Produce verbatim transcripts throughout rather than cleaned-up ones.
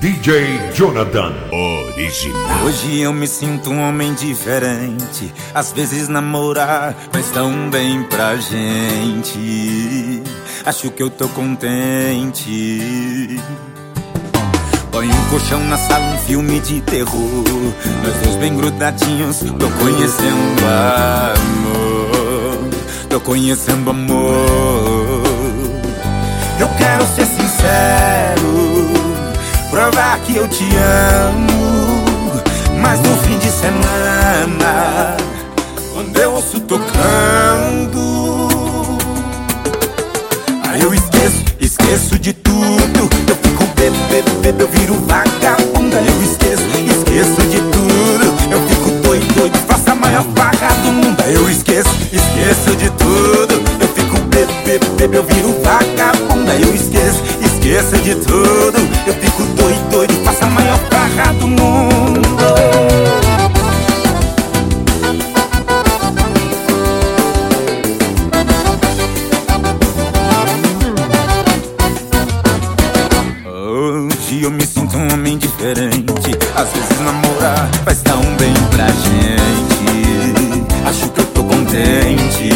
D J Jonathan Original. Hoje eu me sinto um homem diferente. Às vezes namorar faz tão bem pra gente. Acho que eu tô contente. Põe um colchão na sala, um filme de terror. Nós dois bem grudadinhos, tô conhecendo amor. Tô conhecendo amor. Eu quero ser sincero, provar que eu te amo. Mas no fim de semana, quando eu ouço tocando, aí eu esqueço, esqueço de tudo. Eu fico bebo, bebo, bebo, eu viro vagabunda. Eu esqueço, esqueço de tudo. Eu fico doido, doido, faço a maior farra do mundo. Eu esqueço, esqueço de tudo. Eu fico bebo, bebo, bebo, eu viro vagabunda. Eu esqueço, esqueço de tudo. Eu fico doido, doido, faço a maior farra do mundo. Hoje eu me sinto um homem diferente. Às vezes namorar faz tão bem pra gente. Acho que eu tô contente.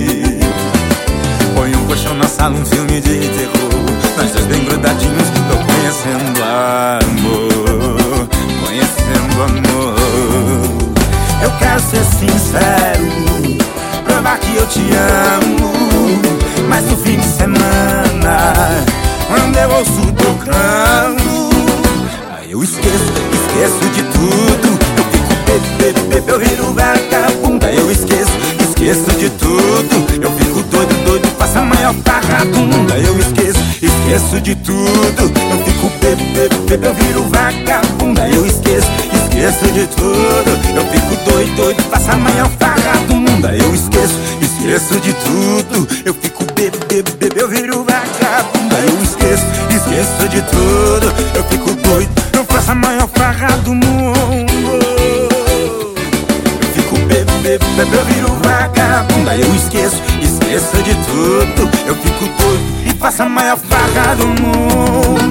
Põe um colchão na sala, um filme de terror. Nós dois bem grudadinhos, tô conhecendo amor. Conhecendo amor. Eu quero ser sincero, provar que eu te amo. Mas no fim de semana, quando eu ouço tocando, aí eu esqueço, esqueço de tudo. Eu fico bebo, bebo, bebo, eu viro vagabunda. Eu esqueço, esqueço de tudo. Eu fico doido, doido, faço a maior farra do mundo. Eu esqueço, esqueço de tudo. Eu fico bebo, bebo, bebo, eu viro vagabunda. Eu esqueço, esqueço de tudo. Eu fico doido, doido, faço a maior farra do mundo. Eu esqueço, esqueço de tudo. Eu fico bebo, bebo, bebo, eu viro vagabunda. Eu esqueço, esqueço de tudo. Eu fico doido, eu faço a maior farra do mundo. Eu fico bebo, bebo, bebo, eu viro vagabunda. Eu esqueço, esqueço de tudo. Eu fico doido e faço a maior farra do mundo.